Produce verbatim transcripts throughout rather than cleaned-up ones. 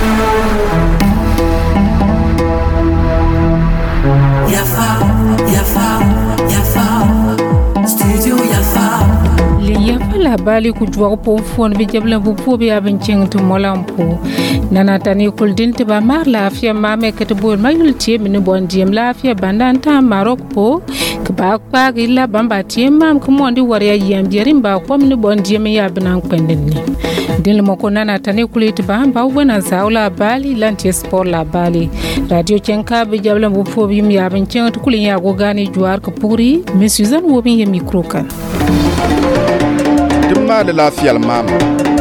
Yafa, Yafa, Yafa, Studio Yafa. Le Yafa la bali ku jwa po fon bi jabla bu po bi abin ceng tu molampo. Nana tani kul din te ba mar la afia mame ket bol mayul tie min bon diem la afia bandan ta marok po. Ke ba pa gilla bamba tie mam ko mondi war ya yam jerim ba ko min bon diem ya binan kwenden ni. Din mo ko nana tani kulit ba ba wona zawla bali lanti sport la bali. Radio Chenka bi jabla bu po bi mi abin ceng tu kulin ya go gani juar ko puri mi Suzanne wo bi micro kan. Dimma da lafiyar mama.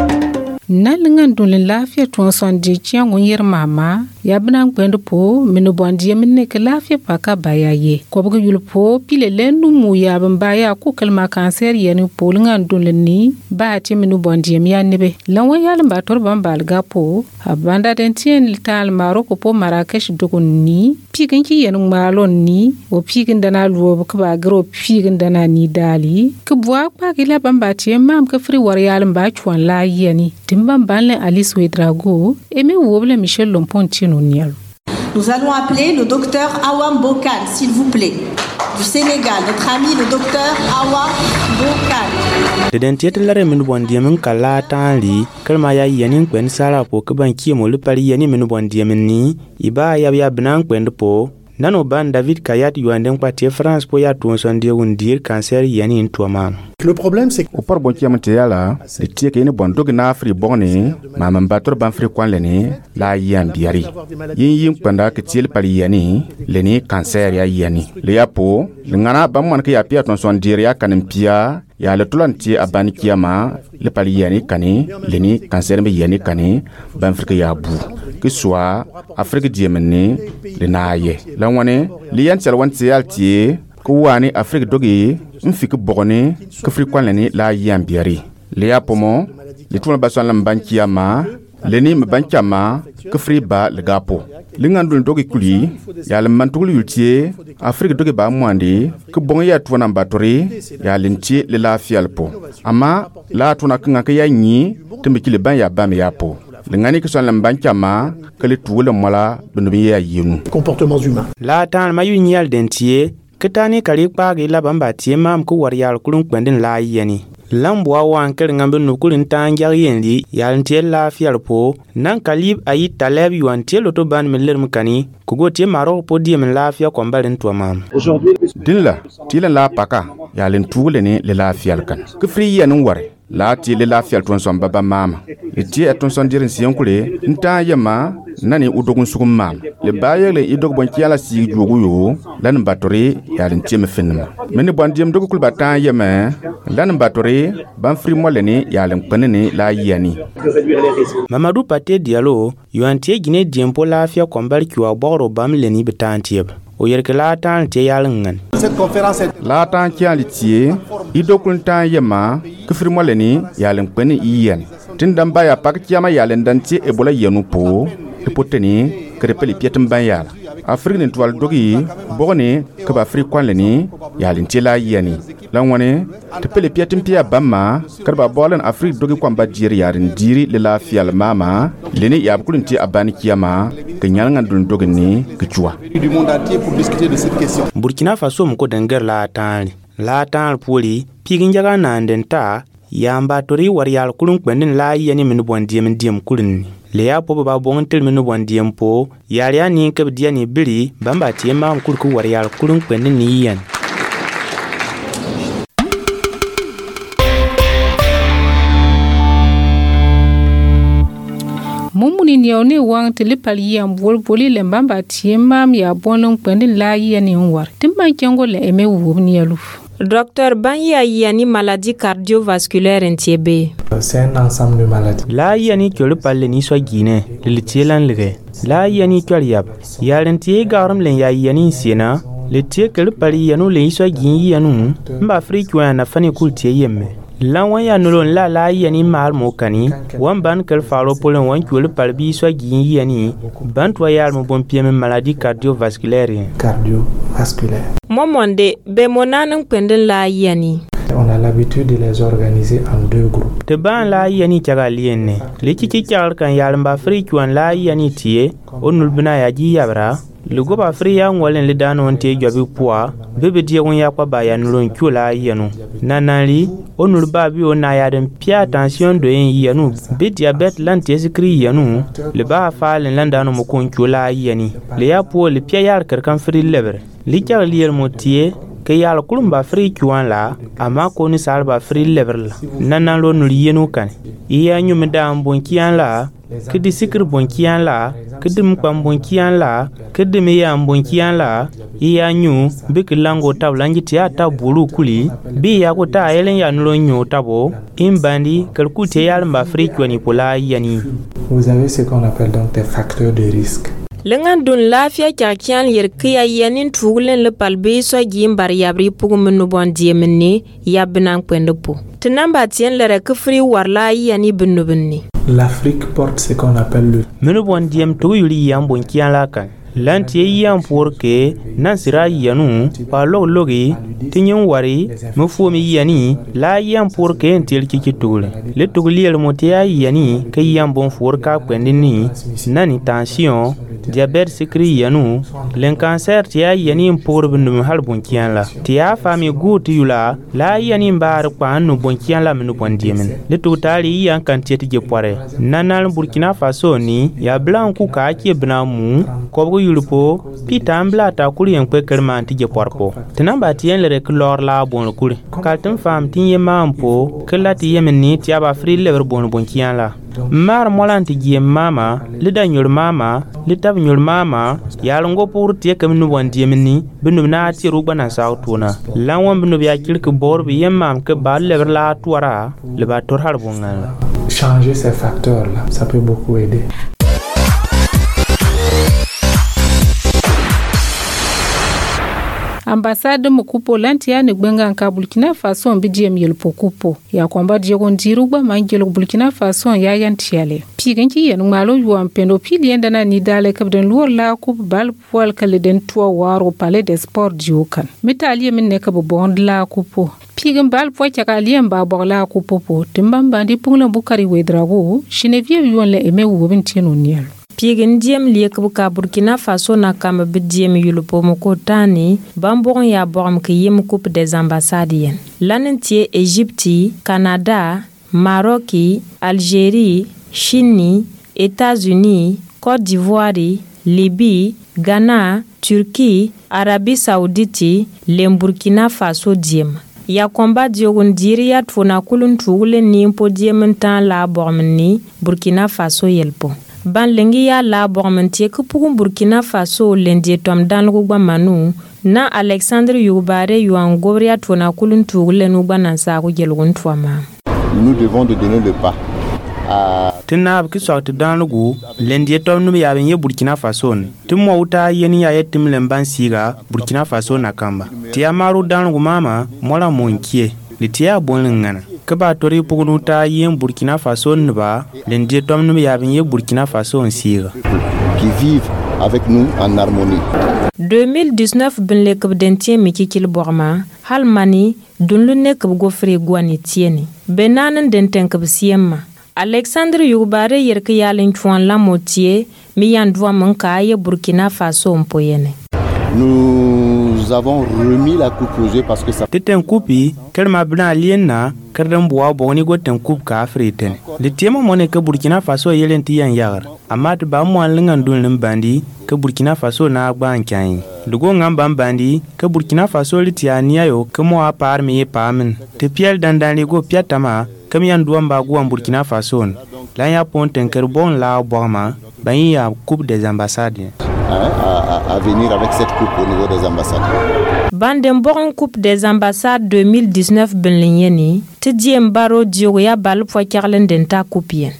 Na lingan dun lafiya tun son je ciyan gunyer mama ya binan kwendo po minu bondi minne ke lafiya paka bayaye ko bugu yulpo pile lendu mu ya ban baya ko kalma cancer yani po lingan dun ni ba ti minu bondi ya nibe lanwa ya lamba tor ban balga po abanda den tien tal maroko po Marrakesh dogun ni pigin ki yanu malon ni o pigin dana luwo ko ba gro pigin dana ni dali ko bwa pa ki la ban ba ti mam ka fri war ya lamba chwan la yani timban banle Alice Ouedraogo et me woble Michel Lompontino nial. Nous allons appeler le docteur Awam Bokal, s'il vous plaît, du Sénégal, notre ami le docteur Awam Bokal. De dentiet la min bondi min kala tanli kalma ya yanin kwen sala po ke ban kiemo le pali yani min bondi min ni iba ya ya bnan kwen po nano ban David Kayat yuanden kwatie France po ya tuon son dia undir cancer yani intoma. Le problème c'est que au par bon tiam tiala le tie ke ni bon dog na Afri bonni mama bator ban Afri kwan leni la yam biari yin yin panda ke tiel pali yani leni cancer ya yani le yapo le ngana ban man ke ya pia ton son dir ya kanin pia ya le tulanti abani kiyama le pali yani kani leni cancer be yani kani ban Afrique ya bu que soit Afrique diemene le naye la wane li yan tial wan tial tie ko wani Afrique dogi mfik bogone ke Afrique kwan leni la yam biari le yapomo le tuna basan lam bankiyama leni mbankama ke Afrique ba le gapo lingandul dogi kuli ya le mantul yultie Afrique dogi ba mwandi ke bon ya tuna mbatori ya lenti le la fialpo ama la tuna kanga ke ya nyi tembiki le ban ya bam yapo lingani ke son lam bankama ke le tuule mola donobi ya yinu comportements humains la tan mayu nyal dentie ketani kali kpagi la bamba tie mam ko war yal kulun kwendin la yani lambwa wan kel ngambe no kulin tanjar yendi yal tie la fial po nan kalib ayi talab yuan tie loto ban meler mkani kugo tie maro po die men la fia ko mbalen to mam dinla tilan la paka yalin tuule ni le la fial kan ke fri yanun ware la ti le la fial ton son baba mama le ti aton son dirin siyan kule nta yama nani udogun sugum mam le baye le idog bon kiala si jogu yo lan batori yalin ti me finma meni bon diem dogu kul batan yama lan batori ban fri moleni yalin panene la yani Mamadou Paté Diallo yuantie gine diempo la fia kombal kiwa boro bam leni betantieb o yerke la tan te yalangan cette conférence est la tan kiali tie idokul tan yama ke fri moleni yalin pani iyan tindam baya pak kiama yalin danti ebola yenu po poteni krepeli pietum banyala Afrique ni toile dogi bogone ke ba Afrique kwan leni yalin tela yani langwane te pele pietum pia bamma karba bolan Afrique dogi kwan ba jiri yarin diri le la fial mama leni ya kulun ti abani kiyama ke nyalngan dun dogi ni ke chua du monde entier pour discuter de cette question. Burkina Faso mko denger la tan la tan poli pigin jaga nandenta yamba tori war yal kulun kwendin la yani min bon diem diem kulun le ya po ba bon tel min bon diem po yar ya ni ke dia ni biri bamba tie ma kulku war yal kulun kwendin ni yan mumuni niyaune wang tilipali yam bol boli le bamba tie mam ya bonlon kwendin la yani war timban kengo le eme wubni yalu. Docteur Banya yani maladie cardiovasculaire entiebe. C'est un ensemble de maladies. La yani kyolu palle ni so gine le tielan lege. La yani kyol yab. Yaren tie garam len ya yani siena le tie kyolu pali yanu le so gin yanu mba Afrique na fani kul tie yemme. Lan wan ya nolon la la yani mal mo kani wan ban kel faro polen wan kyolu palbi so gin yani ban to yar mo bon pieme maladie cardiovasculaire. Cardiovasculaire. Momonde be monanan kwendin la yani. On a la l'habitude de les organiser en deux groupes. Te ban la yani chaga lienne. Le chichi chagal kan yalamba Afrique wan la yani tie, onul bina ya ji yabra. Le goba Afrique ya ngwalen le dano onte jobi poa, bebe die won ya kwa ba ya nulon kula yanu. Nanali, onul babi ona ya den pia attention de yen yanu. Be diabète lanti esikri yanu, le ba fa len landano mo kon kula yani. Le ya po le pia yar kerkan fri lebre. Li chagal lier motie ke yal kulumba free chuan la ama ko ni salba free level nana lo nul yenu kan iya nyu meda mbonkian la kedi sikir bonkian la kedi mpam bonkian la kedi me ya mbonkian la iya nyu bik lango tablangi tia tabulu kuli bi ya ko ta yelen ya nulo nyu tabo imbandi kalkute yal mba free chuani pola yani. Vous avez ce qu'on appelle donc des facteurs de risque. Lengan dun lafia kyakian yer kiya yanin tugulen le palbe so gim bar yabri pugum bon diemni yabnan kwendopo tinamba tien le rek free warla yani binubni. L'Afrique porte ce qu'on appelle le menu bon diem to yuli yam bon kian la kan lantie yam pour que nansira yanu pa log logi tinyon wari mu fomi yani la yam pour que entel kiki tule le tugli el motia yani ke yam bon for ka kwendini nani tension diabète sikri yanu len cancer tia yani pour bindum hal bon kian la tia fami gut yula la yani mbar kwa anu bon kian la menu bon diemen le totali yan kantieti je poire nanal Burkina Faso ni ya blanc ka ki bnamu ko yulupo pitambla ta kuli en kwekerman tije porpo tinamba tien le rek lor la bon kuli kaltum fam tinye mampo kelati yemeni tiaba free lever bon bon kian la mar molanti gie mama le danyur mama le tab nyur mama yalongo pour tie kam nu bon diemeni binu na ti rugba na sautuna lawon binu ya kirke bor bi yemam ke bal lever la tuara le ba tor har bongal. Changer ces facteurs là ça peut beaucoup aider. Ambassade Mukupo lantia ni gbenga nka Burkina Faso mbidiem yelpo kupo ya kwamba diego ndirugba mangelo Burkina Faso ya yantiale pigenki yen ngalo yuam pendo pili enda na nidale kabden luor la kup bal poal kaleden tua waro palais des sports diokan metali min ne kabo bond la kupo pigen bal po chaka liem ba bogla kupo po timbamba ndi pungla bukari wedrago chinevie yuon le eme wobin tienu niel Piegen diem liek buka Burkina Faso na kam bidiem yulupo moko tani bambon ya borm ke yim coupe des ambassades lanentie Égypte, Canada, Maroc, Algérie, Chine, États-Unis, Côte d'Ivoire, Libye, Ghana, Turquie, Arabie Saoudite, le Burkina Faso diem ya komba diogun diria tfona kulun tugule ni impo diem tan la bormni Burkina Faso yelpo ban lengi ya la bormentie ku pugun Burkina Faso lendi tom dan lugba manu na Alexandre Youbare yuan gobria tona kulun tugule nu banan sa ku gelgun twama. Nous devons de donner le pas à tinab ki sorti dan lugu lendi tom nu ya benye Burkina Faso timo uta yeni ya yetim lemban siga Burkina Faso na kamba tia maru dan lugu mama mola monkie litia bonlingana kaba tori pugunuta yen Burkina Faso nba lendi tom nu ya benye Burkina Faso siga qui vivent avec nous en harmonie. deux mille dix-neuf bin le kabdentien mikikil borma halmani dunlu ne kab gofre gwani tieni benanen denten kab siemma Alexandre Youbare yerke yalen chwan la motie mi yandwa manka ye Burkina Faso mpoyene. Nous avons remis la coupe aux yeux parce que ça teten coupi kelma bna liena kerdem boa boni go ten coupe ka afriten le tema mone ke Burkina Faso yelen ti yan yagar amat ba mo lingan dun bandi ke Burkina Faso na gba ankan lugo ngamba bandi ke Burkina Faso litiania yo ke mo apar mi pamen te piel dandani go piatama kam yan duam ba go Burkina Faso la ya ponten kerbon la boama ba ya coupe des ambassades À, à, à venir avec cette coupe au niveau des ambassades. Bandem boron coupe des ambassades deux mille dix-neuf benligneni te diem baro diogo ya bal po karlen denta coupien.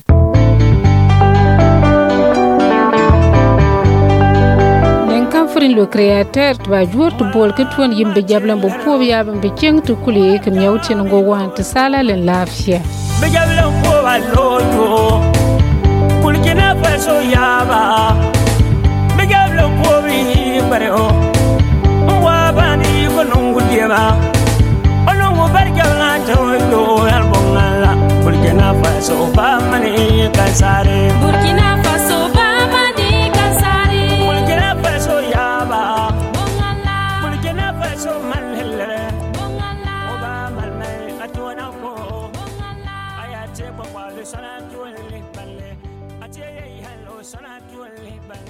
Lenkamfrin le créateur va jouer to bol que tuan yimbe jablan bo po ya be ceng to kuli ke nyawti ngo wan te sala len lafia. Be jablan po wa loto. Burkina Faso yaba. Begablo pobi pareo wa bani ko nungu dieba ono barjala tawo al bongala Burkina Faso ba mani kasare Burkina Faso ba mani kasare Burkina Faso ya ba bongala Burkina Faso man hillere bongala oba mal mai atona ko bongala ayate ba wal sanatu li balle ate yi hello sanatu li balle